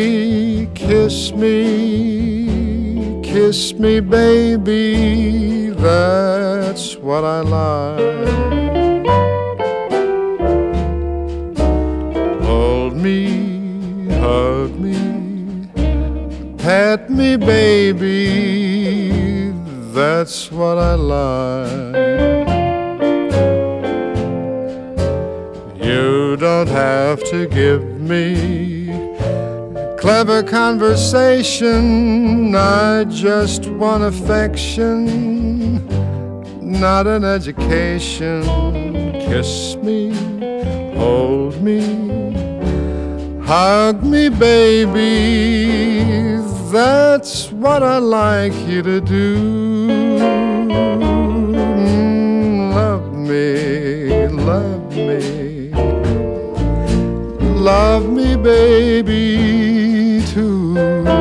kiss me, baby, that's what I like. Hold me, hug me, pet me, baby, that's what I like. You don't have to give me clever conversation. I just want affection, not an education. Kiss me, hold me, hug me, baby, that's what I like you to do. Love me, love me, love me, baby, too.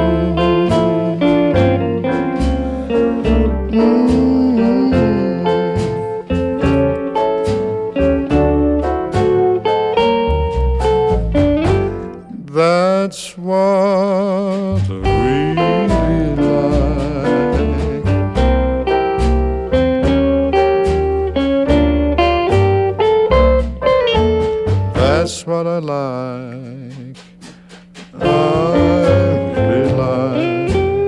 That's what I really like. That's what I like. I really like.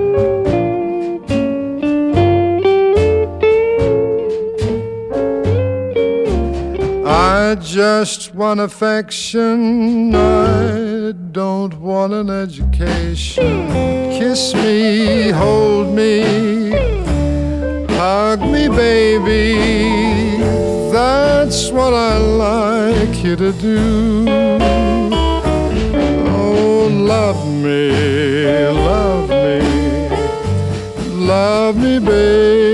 I just want affection, I don't want an education. Kiss me, hold me, hug me, baby, that's what I like you to do. Oh, love me, love me, love me, baby.